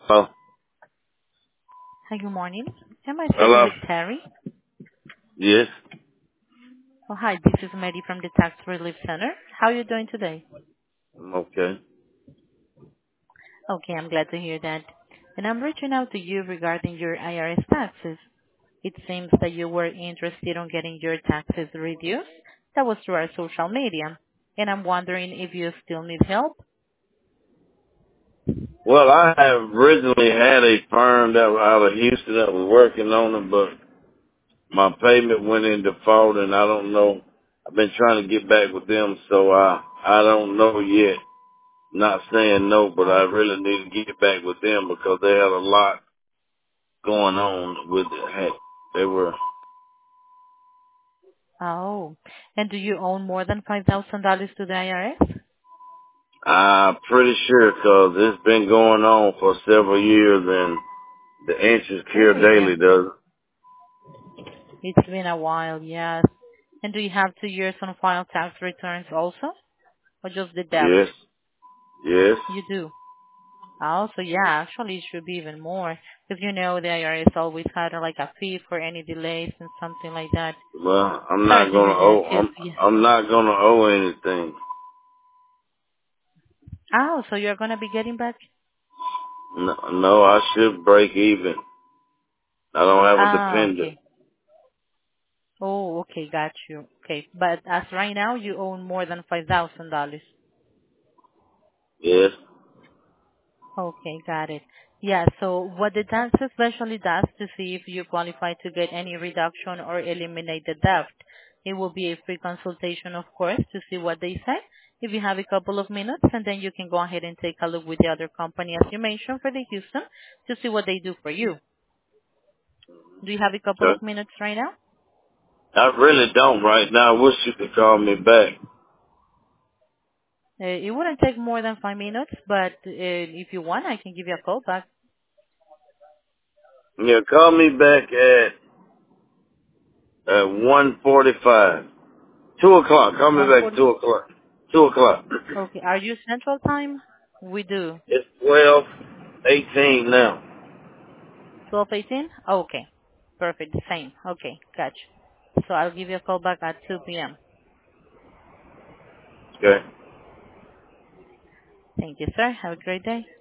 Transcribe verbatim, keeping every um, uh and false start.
Oh, Hi, good morning. Am I speaking hello? with Terry? Yes, Oh, hi, this is Mary from the Tax Relief Center. How are you doing today? I'm okay. Okay, I'm glad to hear that. And I'm reaching out to you regarding your I R S taxes. It seems that you were interested in getting your taxes reduced. That was through our social media. And I'm wondering if you still need help. Well, I have originally had a firm that was out of Houston that was working on it, but my payment went in default, and I don't know. I've been trying to get back with them, so I I don't know yet. Not saying no, but I Oh, really need to get back with them because they had a lot going on with it. Heck, they were. oh. And do you own more than five thousand dollars to the I R S? I'm pretty sure because it's been going on for several years, and the interest cure Oh, yeah. daily does. It's been a while, yes. And do you have two years on file tax returns also? Or just the debt? Yes, yes. You do. Also, yeah, actually it should be even more. Because you know the I R S always had uh, like a fee for any delays and something like that. Well, I'm Sorry not to hear gonna that, owe. because, I'm yeah. I'm not gonna owe anything. Oh, so you're going to be getting back? No, no, I should break even. I don't have a Ah, dependent. okay. Oh, okay, got you. Okay, but as right now, you own more than five thousand dollars. Yes. Okay, got it. Yeah, so what the tax especially does to see if you qualify to get any reduction or eliminate the debt, it will be a free consultation, of course, to see what they say. If you have a couple of minutes, and then you can go ahead and take a look with the other company, as you mentioned, for the Houston, to see what they do for you. Do you have a couple Okay. of minutes right now? I really don't right now. I wish you could call me back. Uh, it wouldn't take more than five minutes, but uh, if you want, I can give you a call back. Yeah, call me back at at one forty-five. Two o'clock. Call me back one forty. two o'clock. Two o'clock. Okay, are you Central Time? We do. It's twelve eighteen now. twelve eighteen? Okay. Perfect. The same. Okay. Gotcha. So I'll give you a call back at two p.m. Okay. Thank you, sir. Have a great day.